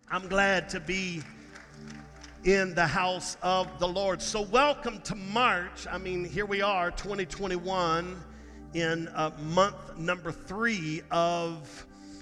I'm glad to be in the house of the Lord. So welcome to March. Here we are, 2021, in month number 3 of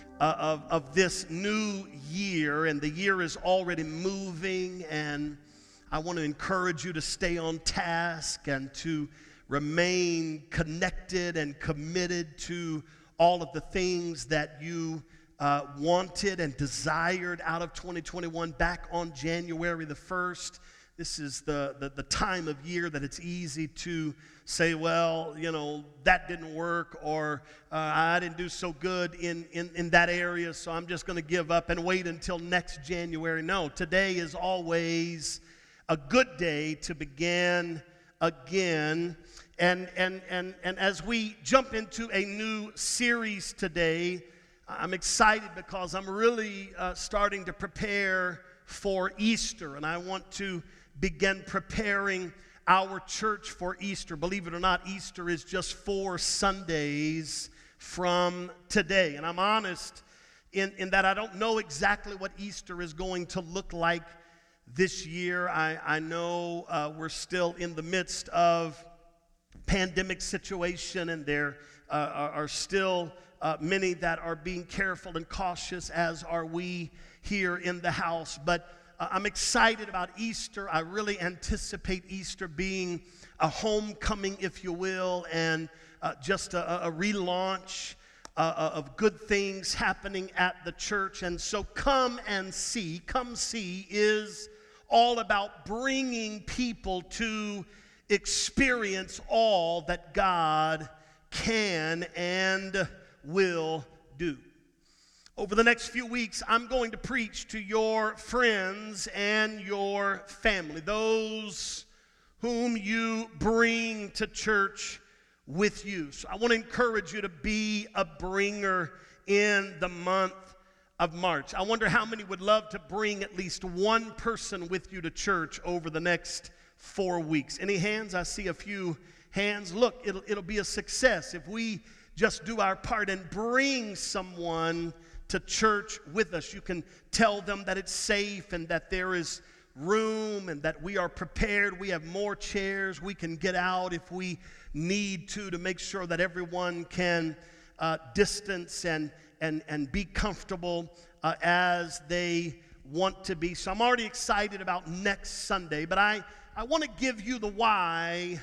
this new year. And the year is already moving, and I want to encourage you to stay on task and to remain connected and committed to all of the things that you wanted and desired out of 2021 back on January the 1st. This is the time of year that it's easy to say, well, that didn't work, or I didn't do so good in that area, so I'm just going to give up and wait until next January. No, today is always a good day to begin again. And as we jump into a new series today, I'm excited because I'm really starting to prepare for Easter, and I want to begin preparing our church for Easter. Believe it or not, Easter is just 4 Sundays from today, and I'm honest in that I don't know exactly what Easter is going to look like this year. I know we're still in the midst of pandemic situation, and there are still many that are being careful and cautious, as are we here in the house. But I'm excited about Easter. I really anticipate Easter being a homecoming, if you will, and just a relaunch of good things happening at the church. And so Come See is all about bringing people to experience all that God can and will do. Over the next few weeks, I'm going to preach to your friends and your family, those whom you bring to church with you. So I want to encourage you to be a bringer in the month of March. I wonder how many would love to bring at least one person with you to church over the next 4 weeks. Any hands? I see a few hands. Look, it'll be a success if we just do our part and bring someone to church with us. You can tell them that it's safe and that there is room and that we are prepared. We have more chairs. We can get out if we need to make sure that everyone can distance and be comfortable as they want to be. So I'm already excited about next Sunday, but I want to give you the why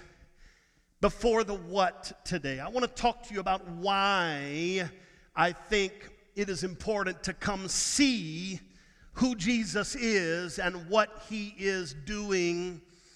before the what today. I want to talk to you about why I think it is important to come see who Jesus is and what he is doing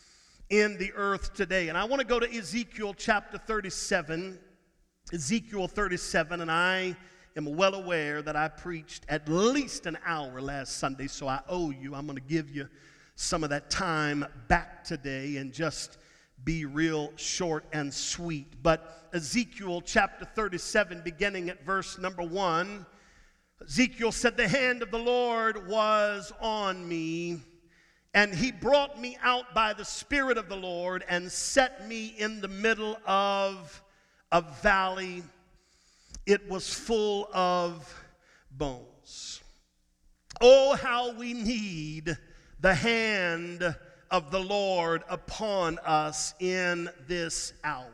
in the earth today. And I want to go to Ezekiel chapter 37. Ezekiel 37, and I am well aware that I preached at least an hour last Sunday, so I owe you. I'm going to give you some of that time back today and just be real short and sweet. But Ezekiel chapter 37, beginning at verse number 1, Ezekiel said, "The hand of the Lord was on me, and he brought me out by the Spirit of the Lord and set me in the middle of a valley. It was full of bones." Oh, how we need the hand of the Lord upon us in this hour.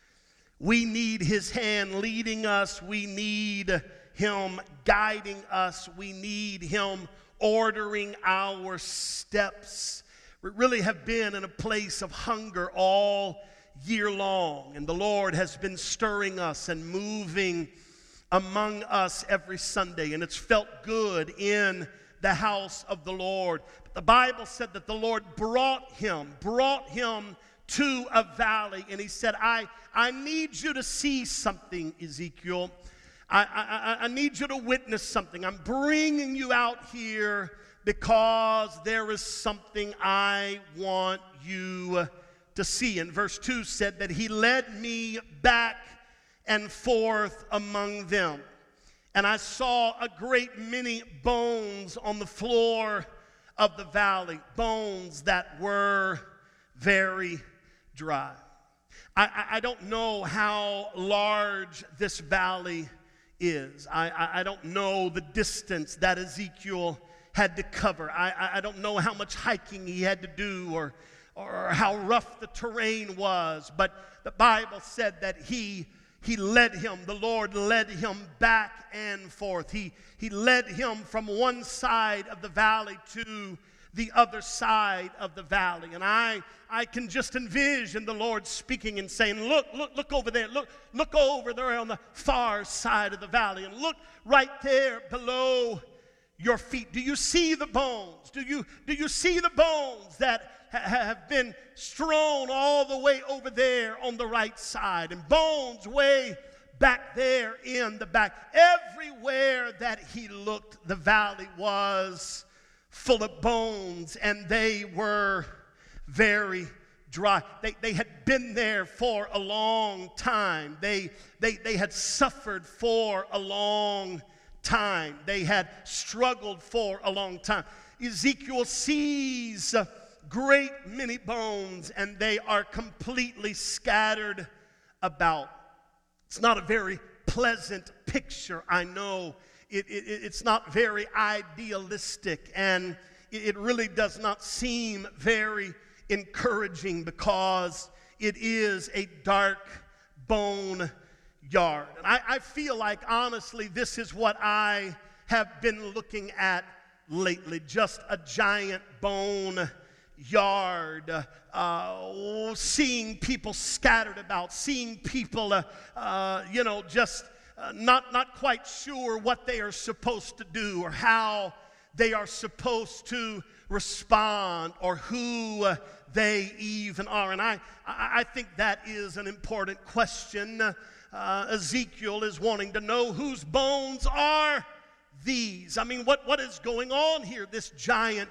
We need his hand leading us. We need him guiding us. We need him ordering our steps. We really have been in a place of hunger all year long, and the Lord has been stirring us and moving among us every Sunday, and it's felt good in the house of the Lord. But the Bible said that the Lord brought him to a valley, and he said, I need you to see something, Ezekiel. I need you to witness something. I'm bringing you out here because there is something I want you to see. And verse 2 said that he led me back and forth among them. And I saw a great many bones on the floor of the valley, bones that were very dry. I don't know how large this valley is. I don't know the distance that Ezekiel had to cover. I don't know how much hiking he had to do or how rough the terrain was, but the Bible said that he led him, the Lord led him back and forth. He led him from one side of the valley to the other side of the valley. And I can just envision the Lord speaking and saying, look over there. Look over there on the far side of the valley. And look right there below your feet. Do you see the bones? Do you see the bones that have been strewn all the way over there on the right side, and bones way back there in the back? Everywhere that he looked, the valley was full of bones, and they were very dry. They had been there for a long time. They had suffered for a long time. They had struggled for a long time. Ezekiel sees great many bones, and they are completely scattered about. It's not a very pleasant picture, I know. It's not very idealistic, and it really does not seem very encouraging, because it is a dark bone yard. And I feel like, honestly, this is what I have been looking at lately, just a giant bone yard, seeing people scattered about, seeing people, just not quite sure what they are supposed to do or how they are supposed to respond or who they even are. And I think that is an important question. Ezekiel is wanting to know, whose bones are these? I mean, what is going on here? This giant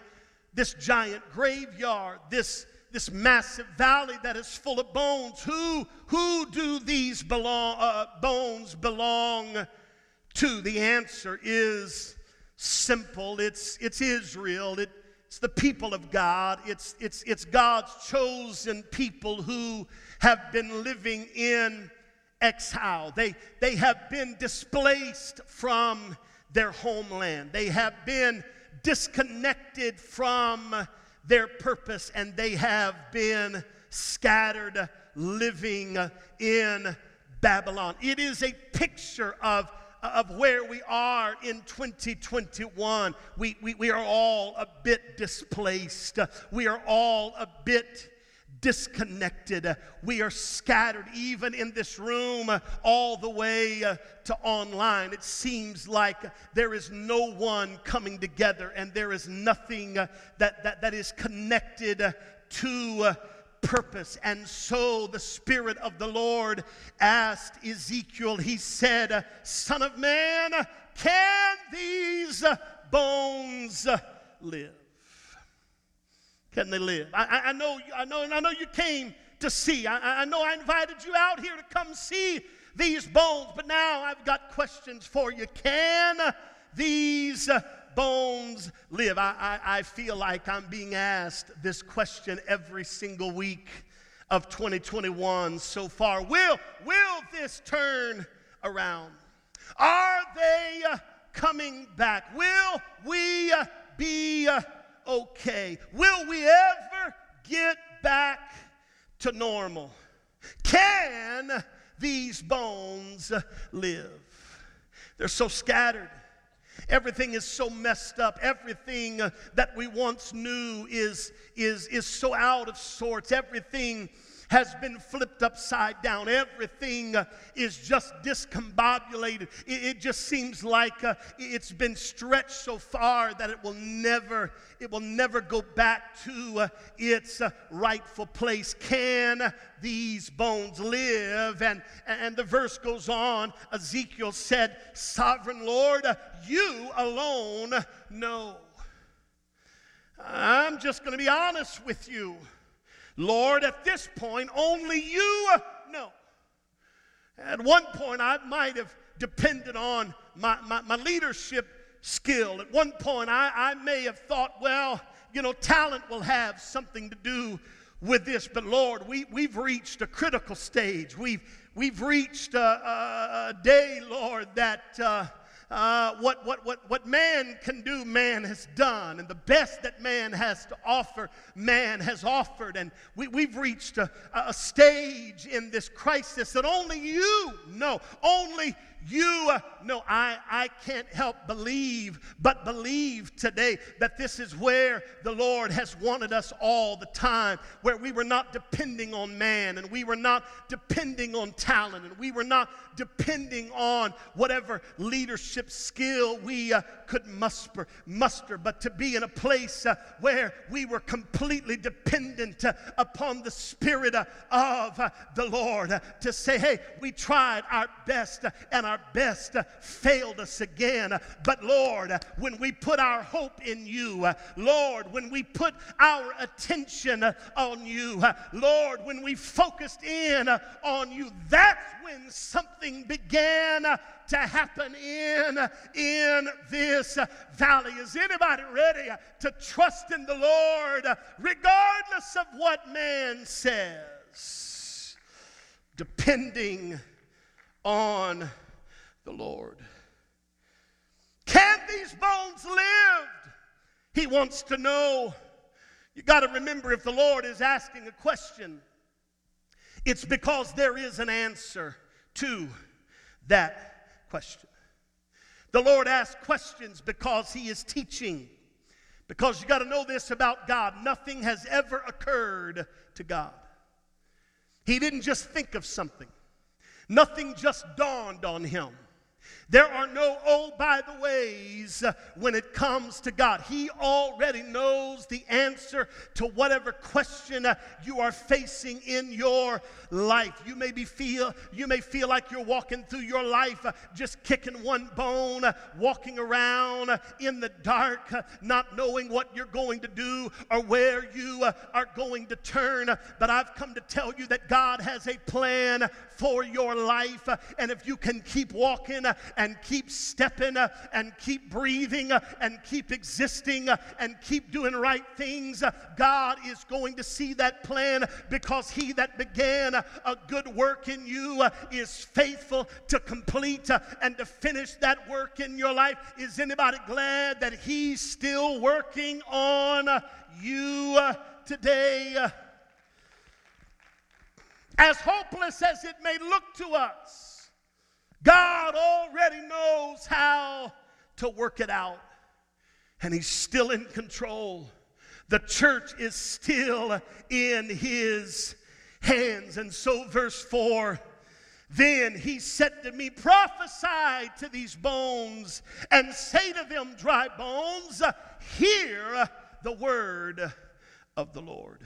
graveyard, this massive valley that is full of bones. Who do these bones belong to? The answer is simple. It's Israel. It's the people of God. It's God's chosen people who have been living in exile. They have been displaced from their homeland. They have been disconnected from their purpose, and they have been scattered, living in Babylon. It is a picture of where we are in 2021. We are all a bit displaced. We are all a bit disconnected. We are scattered, even in this room, all the way to online. It seems like there is no one coming together, and there is nothing that is connected to purpose. And so the Spirit of the Lord asked Ezekiel, he said, "Son of man, can these bones live?" Can they live? I know you came to see. I know I invited you out here to come see these bones, but now I've got questions for you. Can these bones live? I feel like I'm being asked this question every single week of 2021 so far. Will this turn around? Are they coming back? Will we be okay? Will we ever get back to normal? Can these bones live? They're so scattered. Everything is so messed up. Everything that we once knew is so out of sorts. Everything has been flipped upside down. Everything is just discombobulated. It just seems like it's been stretched so far that it will never go back to its rightful place. Can these bones live? And the verse goes on. Ezekiel said, "Sovereign Lord, you alone know." I'm just going to be honest with you. Lord, at this point, only you know. At one point, I might have depended on my leadership skill. At one point, I may have thought, well, talent will have something to do with this. But Lord, we've reached a critical stage. We've reached a day, Lord, that what man can do, man has done. And the best that man has to offer, man has offered. And we've reached a stage in this crisis that only you know. Only you know. I can't help but believe today that this is where the Lord has wanted us all the time, where we were not depending on man, and we were not depending on talent, and we were not depending on whatever leadership skill we could muster, but to be in a place where we were completely dependent upon the Spirit of the Lord, to say, hey, we tried our best, and our best failed us again. But Lord, when we put our hope in you, Lord, when we put our attention on you, Lord, when we focused in on you, that's when something began to happen in this valley. Is anybody ready to trust in the Lord regardless of what man says? Depending on the Lord. Can these bones live? He wants to know. You got to remember, if the Lord is asking a question, it's because there is an answer to that question. The Lord asks questions because he is teaching. Because you got to know this about God. Nothing has ever occurred to God. He didn't just think of something. Nothing just dawned on him. There are no oh by the ways when it comes to God. He already knows the answer to whatever question you are facing in your life. You may feel like you're walking through your life just kicking one bone, walking around in the dark, not knowing what you're going to do or where you are going to turn. But I've come to tell you that God has a plan for your life, and if you can keep walking and keep stepping and keep breathing and keep existing and keep doing right things, God is going to see that plan, because he that began a good work in you is faithful to complete and to finish that work in your life. Is anybody glad that he's still working on you today? As hopeless as it may look to us, God already knows how to work it out, and he's still in control. The church is still in his hands. And so verse 4, then he said to me, prophesy to these bones and say to them, dry bones, hear the word of the Lord.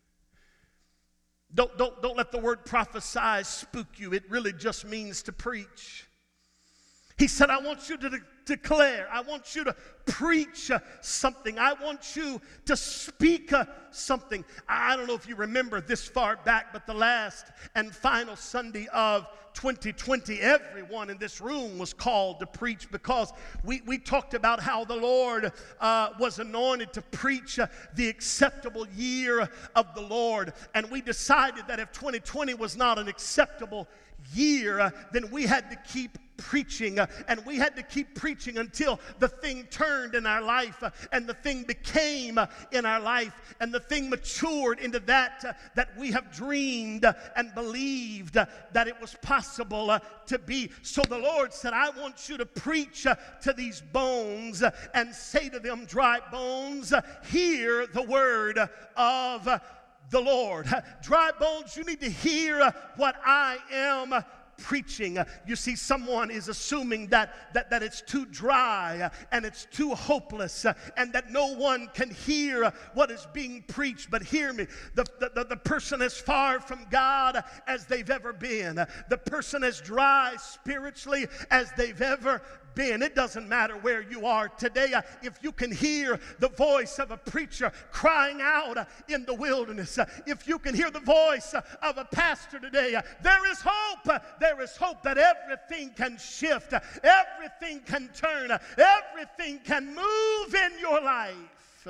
Don't let the word prophesy spook you. It really just means to preach. He said, I want you to declare. I want you to preach something. I want you to speak something. I don't know if you remember this far back, but the last and final Sunday of 2020, everyone in this room was called to preach, because we talked about how the Lord was anointed to preach the acceptable year of the Lord. And we decided that if 2020 was not an acceptable year, then we had to keep preaching, and we had to keep preaching until the thing turned in our life, and the thing became in our life, and the thing matured into that we have dreamed and believed that it was possible to be. So the Lord said, I want you to preach to these bones and say to them, dry bones, hear the word of the Lord. Dry bones, you need to hear what I am preaching. You see, someone is assuming that it's too dry and it's too hopeless and that no one can hear what is being preached. But hear me, the person as far from God as they've ever been, the person as dry spiritually as they've ever been. It doesn't matter where you are today. If you can hear the voice of a preacher crying out in the wilderness, if you can hear the voice of a pastor today, there is hope. There is hope that everything can shift, everything can turn, everything can move in your life.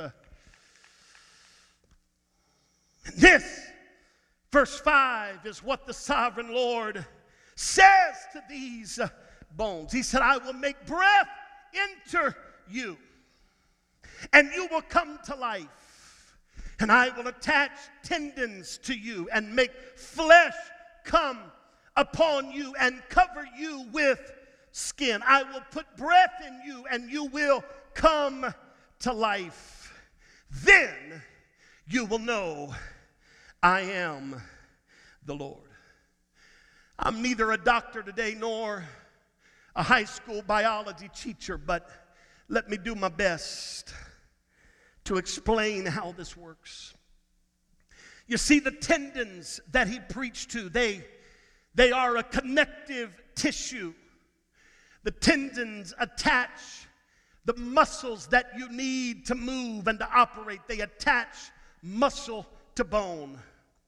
This, verse 5, is what the sovereign Lord says to these bones. He said, I will make breath enter you, and you will come to life. And I will attach tendons to you and make flesh come upon you and cover you with skin. I will put breath in you and you will come to life. Then you will know I am the Lord. I'm neither a doctor today nor a high school biology teacher, but let me do my best to explain how this works. You see, the tendons that he preached to, they are a connective tissue. The tendons attach the muscles that you need to move and to operate. They attach muscle to bone.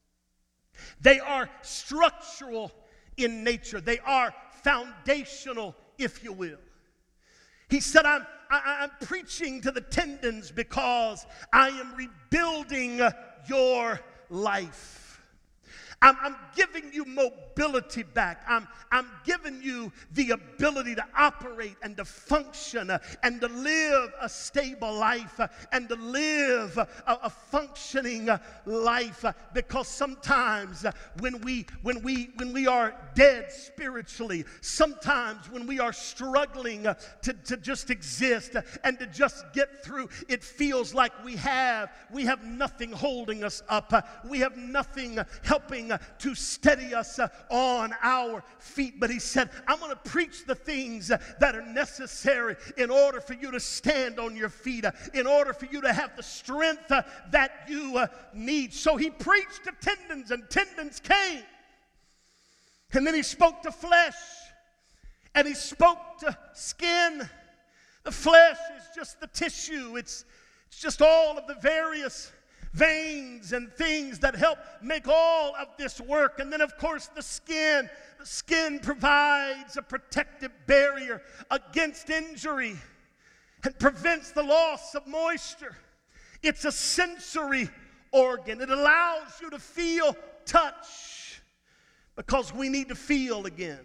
They are structural in nature. They are foundational, if you will. He said, I'm preaching to the tendons because I am rebuilding your life. I'm giving you mobility back. I'm giving you the ability to operate and to function and to live a stable life and to live a functioning life. Because sometimes when we are dead spiritually, sometimes when we are struggling to just exist and to just get through, it feels like we have nothing holding us up. We have nothing helping to steady us on our feet. But he said, I'm going to preach the things that are necessary in order for you to stand on your feet, in order for you to have the strength that you need. So he preached to tendons, and tendons came. And then he spoke to flesh, and he spoke to skin. The flesh is just the tissue. It's just all of the various veins and things that help make all of this work. And then, of course, the skin. The skin provides a protective barrier against injury and prevents the loss of moisture. It's a sensory organ. It allows you to feel touch, because we need to feel again.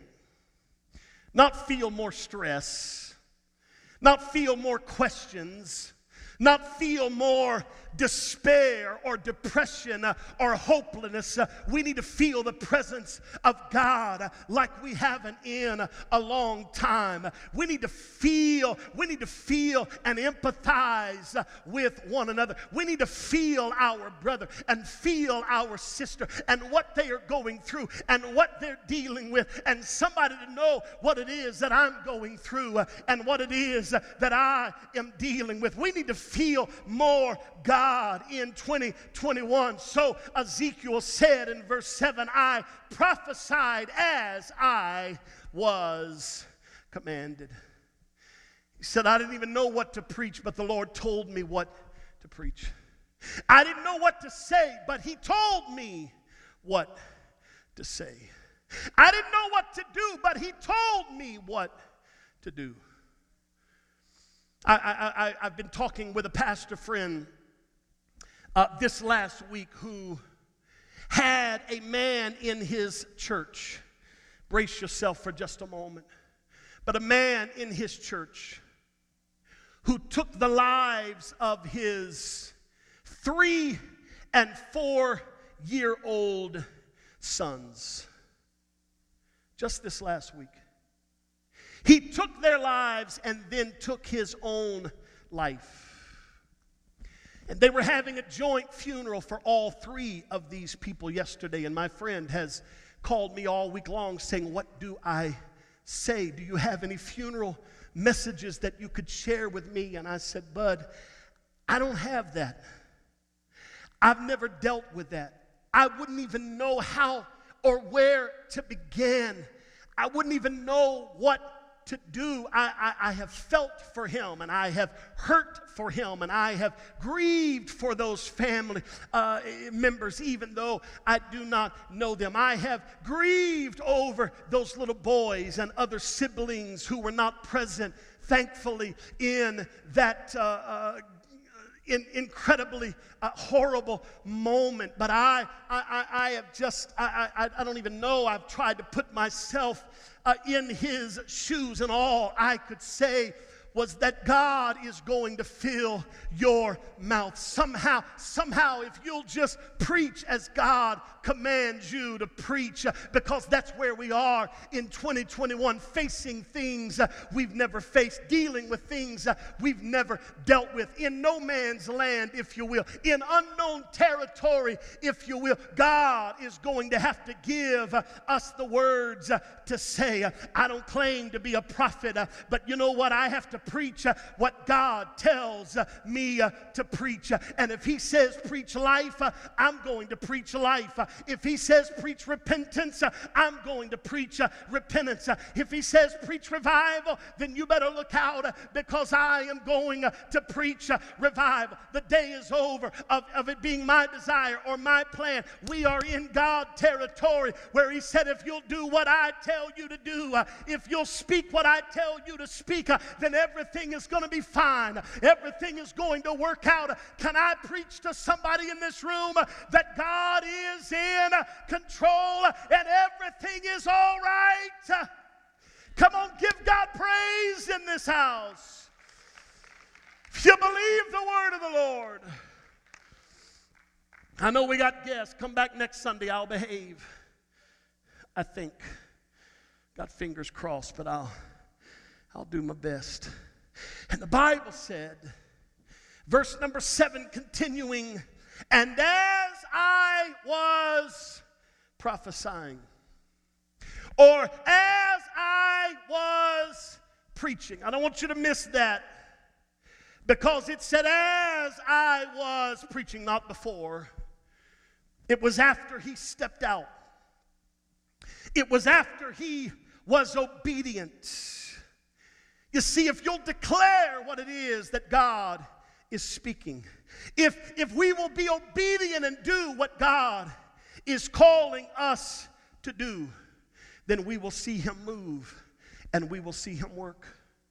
Not feel more stress, not feel more questions, not feel more despair or depression or hopelessness. We need to feel the presence of God like we haven't in a long time. We need to feel and empathize with one another. We need to feel our brother and feel our sister and what they are going through and what they're dealing with, and somebody to know what it is that I'm going through and what it is that I am dealing with. We need to feel more God in 2021. So Ezekiel said in verse 7, I prophesied as I was commanded. He said, I didn't even know what to preach, but the Lord told me what to preach. I didn't know what to say, but he told me what to say. I didn't know what to do, but he told me what to do. I've been talking with a pastor friend this last week who had a man in his church. Brace yourself for just a moment. But a man in his church who took the lives of his 3- and 4-year-old sons just this last week. He took their lives and then took his own life. And they were having a joint funeral for all 3 of these people yesterday. And my friend has called me all week long saying, what do I say? Do you have any funeral messages that you could share with me? And I said, Bud, I don't have that. I've never dealt with that. I wouldn't even know how or where to begin. I wouldn't even know what to do. I have felt for him, and I have hurt for him, and I have grieved for those family members, even though I do not know them. I have grieved over those little boys and other siblings who were not present, thankfully, in that incredibly horrible moment. But I don't even know. I've tried to put myself in his shoes, and all I could say was that God is going to fill your mouth. Somehow, if you'll just preach as God commands you to preach, because that's where we are in 2021, facing things we've never faced, dealing with things we've never dealt with, in no man's land, if you will, in unknown territory, if you will. God is going to have to give us the words to say. I don't claim to be a prophet, but you know what? I have to preach what God tells me to preach. And if he says preach life, I'm going to preach life. If he says preach repentance, I'm going to preach repentance. If he says preach revival, then you better look out, because I am going to preach revival. The day is over of it being my desire or my plan. We are in God territory where he said, if you'll do what I tell you to do, if you'll speak what I tell you to speak, then everything is going to be fine. Everything is going to work out. Can I preach to somebody in this room that God is in control and everything is all right? Come on, give God praise in this house. If you believe the word of the Lord. I know we got guests. Come back next Sunday. I'll behave. I think. Got fingers crossed, but I'll do my best. And the Bible said, verse number 7, continuing, and as I was prophesying, or as I was preaching. I don't want you to miss that, because it said as I was preaching, not before. It was after he stepped out. It was after he was obedient. You see, if you'll declare what it is that God is speaking, if we will be obedient and do what God is calling us to do, then we will see him move and we will see him work.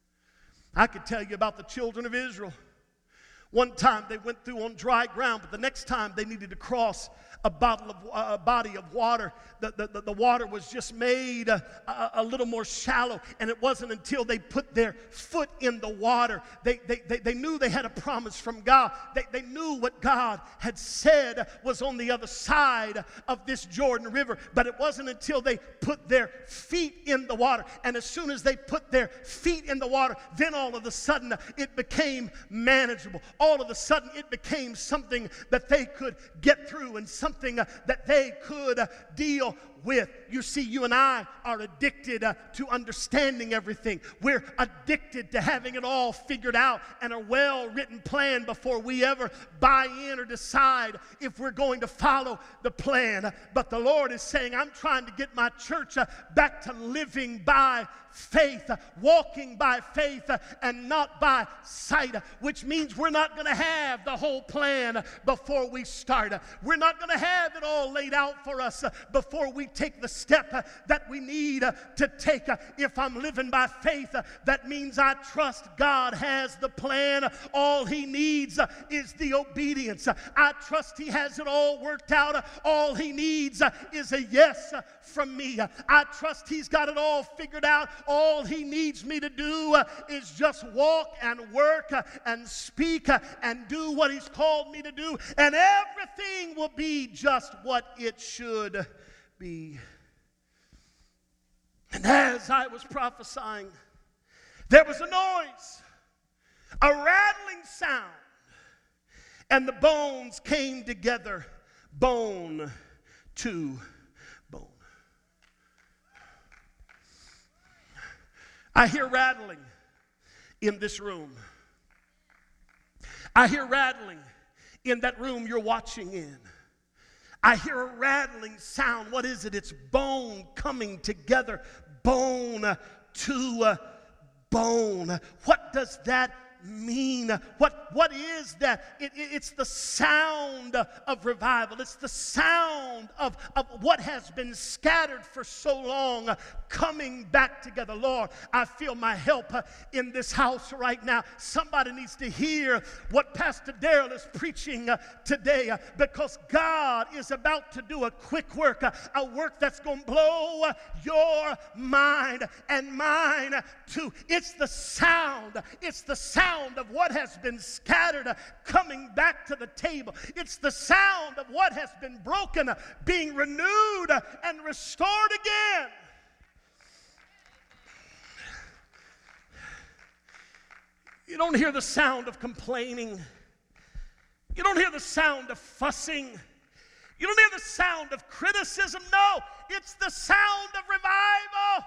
I could tell you about the children of Israel. One time they went through on dry ground, but the next time they needed to cross a body of water. The water was just made a little more shallow, and it wasn't until they put their foot in the water. They knew they had a promise from God. They knew what God had said was on the other side of this Jordan River, but it wasn't until they put their feet in the water. And as soon as they put their feet in the water, then all of a sudden it became manageable. All of a sudden it became something that they could get through and something that they could deal with. You see, you and I are addicted to understanding everything. We're addicted to having it all figured out and a well-written plan before we ever buy in or decide if we're going to follow the plan. But the Lord is saying, I'm trying to get my church back to living by faith, walking by faith and not by sight, which means we're not going to have the whole plan before we start. We're not going to have it all laid out for us before we take the step that we need to take. If I'm living by faith, that means I trust God has the plan. All he needs is the obedience. I trust he has it all worked out. All he needs is a yes from me. I trust he's got it all figured out. All he needs me to do is just walk and work and speak and do what he's called me to do, and everything will be just what it should be. And as I was prophesying, there was a noise, a rattling sound, and the bones came together, bone to bone. I hear rattling in this room. I hear rattling in that room you're watching in. I hear a rattling sound. What is it? It's bone coming together, bone to bone. What does that mean? What is that? It's the sound of revival. It's the sound of what has been scattered for so long coming back together. Lord, I feel my help in this house right now. Somebody needs to hear what Pastor Darrell is preaching today, because God is about to do a quick work, a work that's going to blow your mind and mine too. It's the sound. It's the sound of what has been scattered coming back to the table. It's the sound of what has been broken being renewed and restored again. You don't hear the sound of complaining. You don't hear the sound of fussing. You don't hear the sound of criticism. No, it's the sound of revival.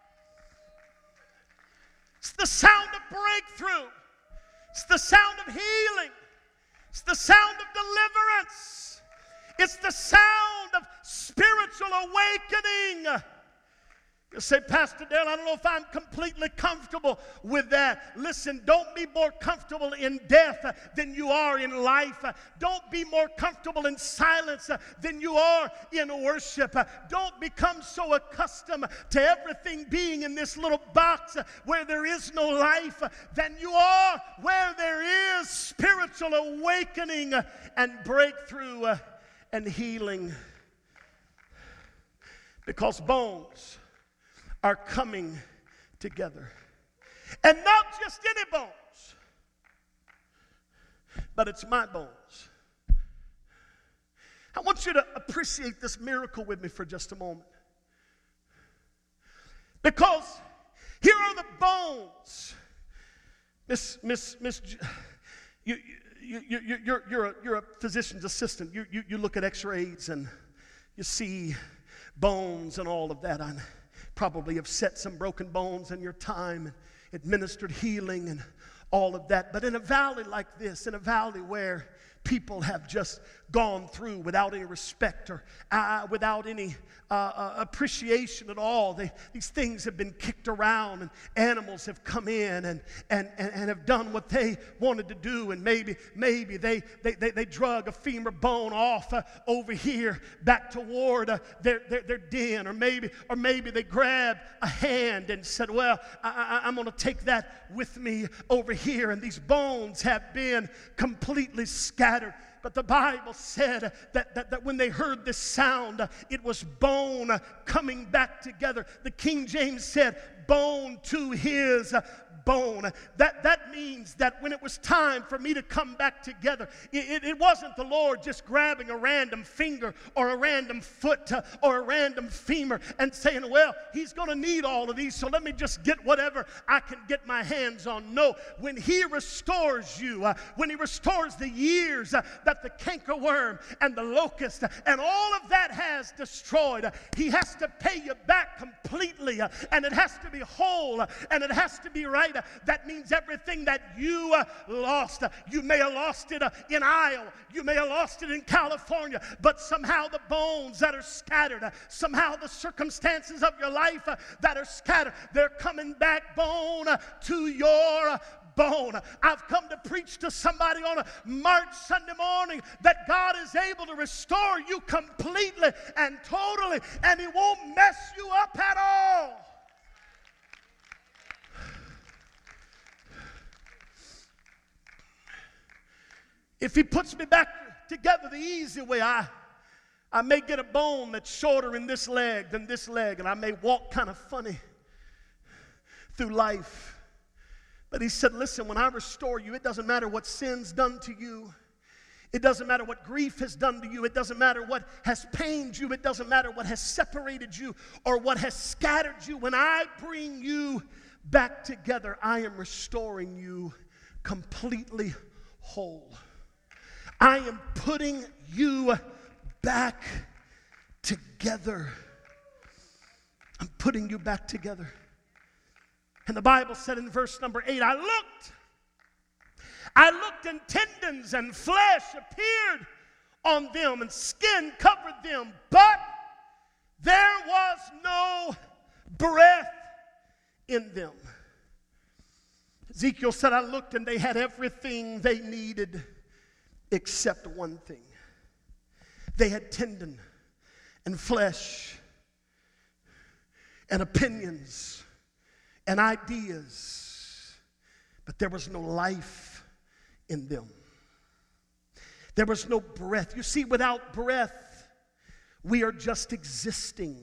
It's the sound of breakthrough. It's the sound of healing. It's the sound of deliverance. It's the sound of spiritual awakening. You say, Pastor Darrell, I don't know if I'm completely comfortable with that. Listen, don't be more comfortable in death than you are in life. Don't be more comfortable in silence than you are in worship. Don't become so accustomed to everything being in this little box where there is no life than you are where there is spiritual awakening and breakthrough and healing. Because bones are coming together. And not just any bones, but it's my bones. I want you to appreciate this miracle with me for just a moment. Because here are the bones. You're a physician's assistant. You look at x-rays and you see bones and all of that. I probably have set some broken bones in your time and administered healing and all of that. But in a valley like this, in a valley where people have just gone through without any respect or without any appreciation at all. These things have been kicked around, and animals have come in and have done what they wanted to do, and maybe they drug a femur bone off over here back toward their den, or maybe they grabbed a hand and said, well, I'm going to take that with me over here, and these bones have been completely scattered. But the Bible said that when they heard this sound, it was bone coming back together. The King James said, bone to his bone. That means that when it was time for me to come back together, it wasn't the Lord just grabbing a random finger or a random foot or a random femur and saying, well, he's going to need all of these, so let me just get whatever I can get my hands on. No, when he restores you, when he restores the years that the cankerworm and the locust and all of that has destroyed, he has to pay you back completely, and it has to be whole, and it has to be right. That means everything that you lost. You may have lost it in Iowa. You may have lost it in California. But somehow the bones that are scattered, somehow the circumstances of your life that are scattered, they're coming back bone to your bone. I've come to preach to somebody on a March Sunday morning that God is able to restore you completely and totally, and he won't mess you up at all. If he puts me back together the easy way, I may get a bone that's shorter in this leg than this leg, and I may walk kind of funny through life. But he said, listen, when I restore you, it doesn't matter what sin's done to you. It doesn't matter what grief has done to you. It doesn't matter what has pained you. It doesn't matter what has separated you or what has scattered you. When I bring you back together, I am restoring you completely whole. I am putting you back together. I'm putting you back together. And the Bible said in verse number 8, I looked and tendons and flesh appeared on them and skin covered them, but there was no breath in them. Ezekiel said, I looked and they had everything they needed except one thing. They had tendon and flesh and opinions and ideas, but there was no life in them. There was no breath. You see, without breath, we are just existing.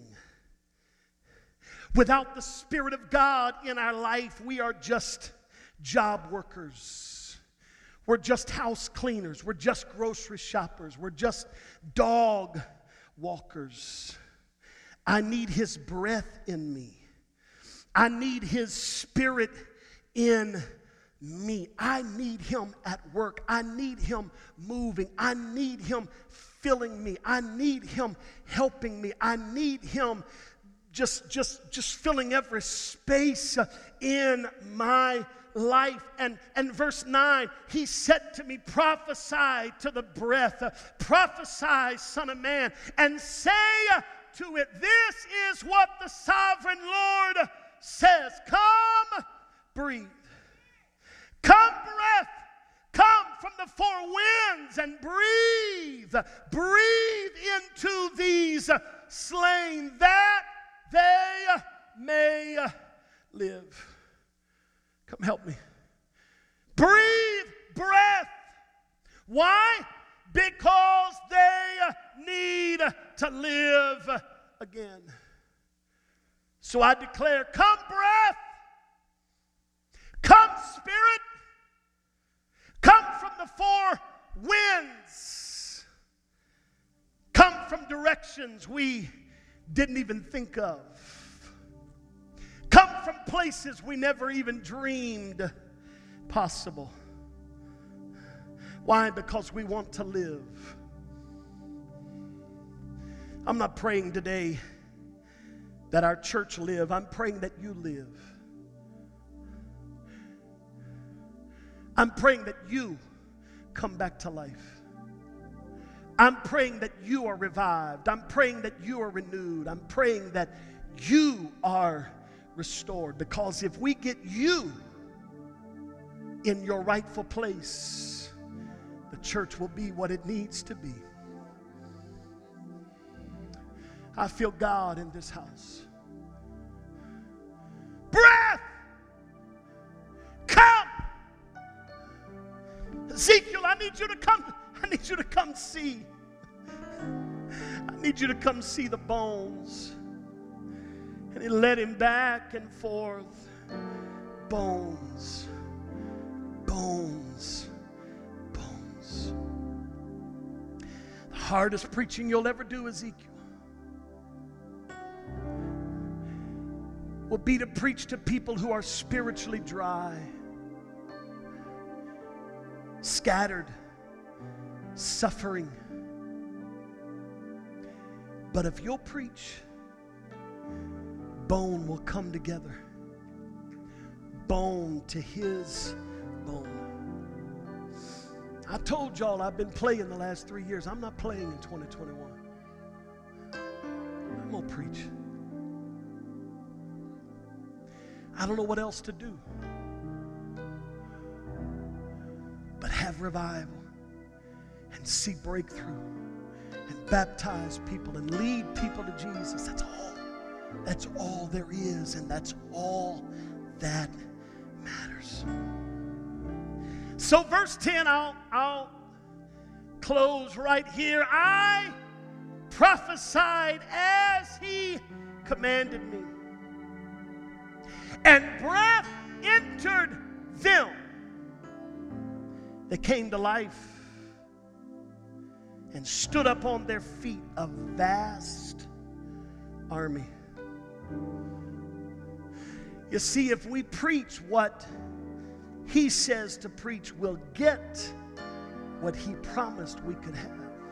Without the Spirit of God in our life, we are just job workers. We're just house cleaners. We're just grocery shoppers. We're just dog walkers. I need His breath in me. I need His Spirit in me. I need Him at work. I need Him moving. I need Him filling me. I need Him helping me. I need Him just filling every space in my life. And verse 9, He said to me, prophesy to the breath, prophesy, son of man, and say to it, this is what the sovereign Lord says. Come, breathe. Come, breath. Come from the four winds and breathe. Breathe into these slain that they may live. Come help me. Breathe breath. Why? Because they need to live again. So I declare, come breath, come Spirit, come from the four winds, come from directions we didn't even think of, come from places we never even dreamed possible. Why? Because we want to live. I'm not praying today that our church live. I'm praying that you live. I'm praying that you come back to life. I'm praying that you are revived. I'm praying that you are renewed. I'm praying that you are restored. Because if we get you in your rightful place, the church will be what it needs to be. I feel God in this house. Breath! Come! Ezekiel, I need you to come. I need you to come see. I need you to come see the bones. And he led him back and forth. Bones. Bones. Bones. The hardest preaching you'll ever do, Ezekiel, will be to preach to people who are spiritually dry, scattered, suffering. But if you'll preach, bone will come together. Bone to his bone. I told y'all I've been playing the last 3 years. I'm not playing in 2021. I'm going to preach. I don't know what else to do but have revival and see breakthrough and baptize people and lead people to Jesus. That's all. That's all there is, and that's all that matters. So verse 10, I'll close right here. I prophesied as he commanded me, and breath entered them. They came to life and stood up on their feet, a vast army. You see, if we preach what he says to preach, we'll get what he promised we could have.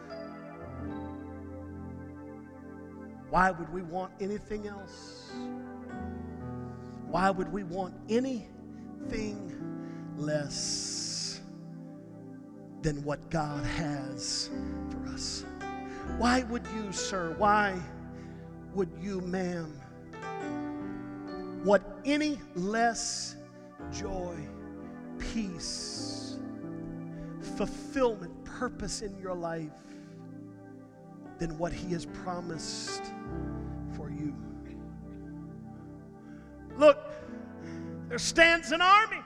Why would we want anything else? Why would we want anything less than what God has for us? Why would you, sir, why would you, ma'am, want any less joy peace, fulfillment, purpose in your life than what He has promised for you. Look, there stands an army.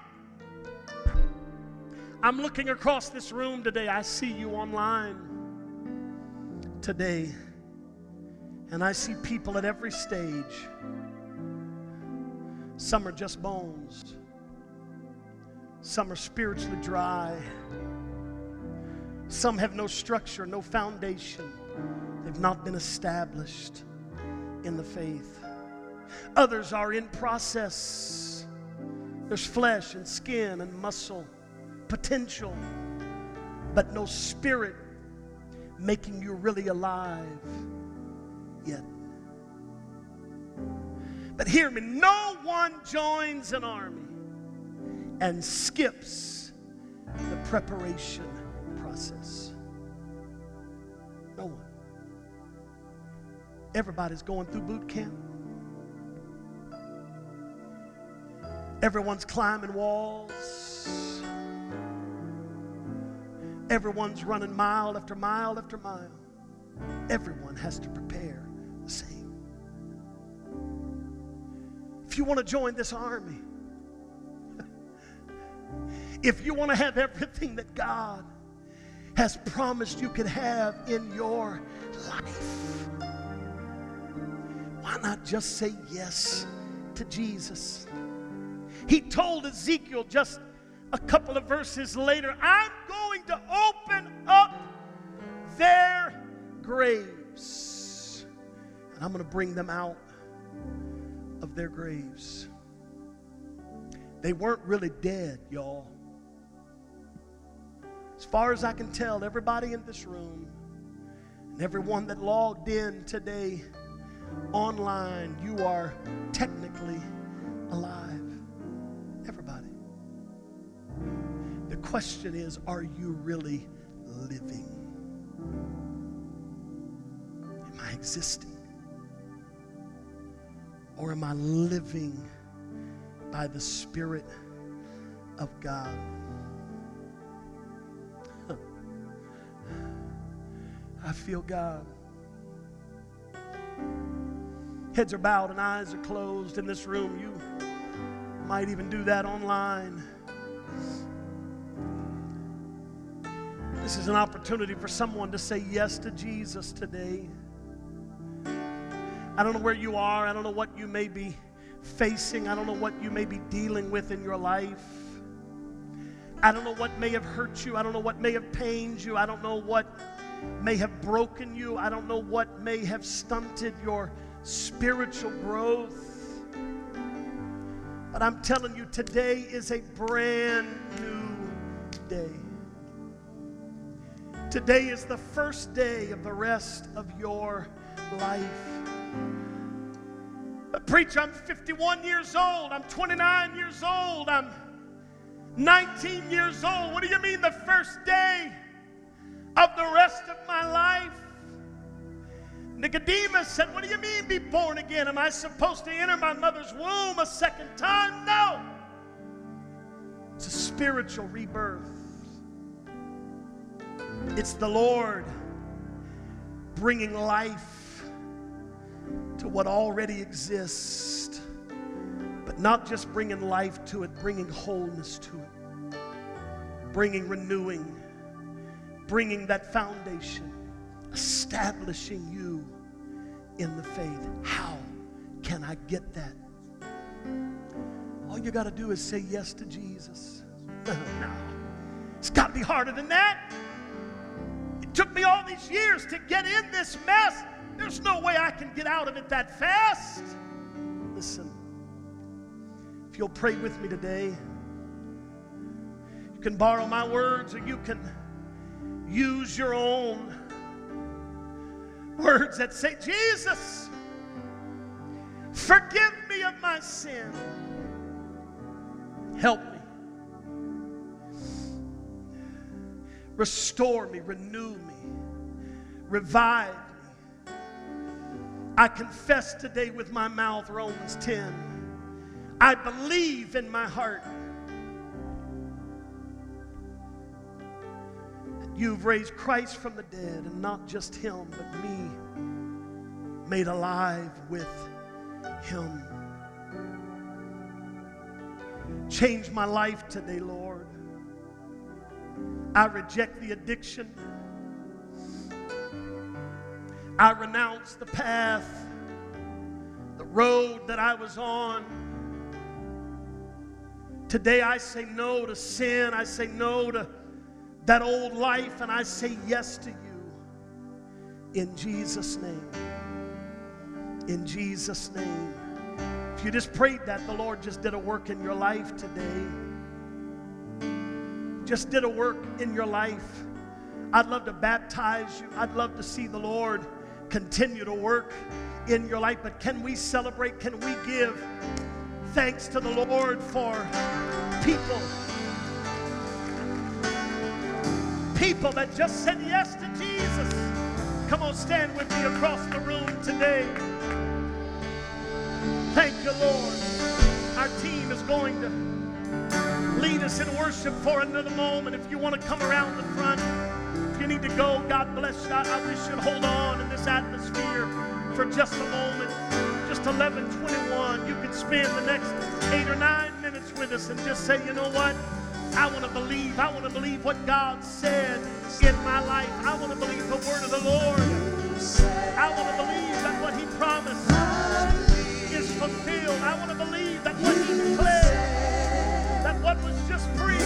I'm looking across this room today. I see you online today. And I see people at every stage. Some are just bones. Some are spiritually dry. Some have no structure, no foundation. They've not been established in the faith. Others are in process. There's flesh and skin and muscle, potential, but no spirit making you really alive yet. But hear me, no one joins an army and skips the preparation process. No one. Everybody's going through boot camp. Everyone's climbing walls. Everyone's running mile after mile after mile. Everyone has to prepare the same. If you want to join this army, if you want to have everything that God has promised you could have in your life, why not just say yes to Jesus? He told Ezekiel just a couple of verses later, I'm going to open up their graves, and I'm going to bring them out of their graves. They weren't really dead, y'all. As far as I can tell, everybody in this room and everyone that logged in today online, you are technically alive. Everybody. The question is, are you really living? Am I existing? Or am I living by the Spirit of God? I feel God. Heads are bowed and eyes are closed in this room. You might even do that online. This is an opportunity for someone to say yes to Jesus today. I don't know where you are. I don't know what you may be facing. I don't know what you may be dealing with in your life. I don't know what may have hurt you. I don't know what may have pained you. I don't know what may have broken you. I don't know what may have stunted your spiritual growth. But I'm telling you, today is a brand new day. Today is the first day of the rest of your life. But preacher, I'm 51 years old. I'm 29 years old. I'm 19 years old. What do you mean the first day of the rest of my life? Nicodemus said, what do you mean be born again? Am I supposed to enter my mother's womb a second time? No. It's a spiritual rebirth. It's the Lord bringing life to what already exists, but not just bringing life to it, bringing wholeness to it, bringing renewing, bringing that foundation, establishing you in the faith. How can I get that? All you got to do is say yes to Jesus. No. It's got to be harder than that. It took me all these years to get in this mess. There's no way I can get out of it that fast. Listen, if you'll pray with me today, you can borrow my words or you can use your own words that say, Jesus, forgive me of my sin. Help me. Restore me, renew me, revive me. I confess today with my mouth, Romans 10. I believe in my heart You've raised Christ from the dead, and not just him, but me, made alive with him. Change my life today, Lord. I reject the addiction. I renounce the path, the road that I was on. Today I say no to sin. I say no to that old life, and I say yes to you. In Jesus' name. In Jesus' name. If you just prayed that, the Lord just did a work in your life today. Just did a work in your life. I'd love to baptize you. I'd love to see the Lord continue to work in your life. But can we celebrate? Can we give thanks to the Lord for people that just said yes to Jesus? Come on, stand with me across the room today. Thank you, Lord. Our team is going to lead us in worship for another moment. If you want to come around the front, if you need to go, God bless you. I wish you'd hold on in this atmosphere for just a moment. Just 11:21. You could spend the next 8 or 9 minutes with us and just say, you know what? I want to believe. I want to believe what God said in my life. I want to believe the word of the Lord. I want to believe that what he promised is fulfilled. I want to believe that what he declared, that what was just preached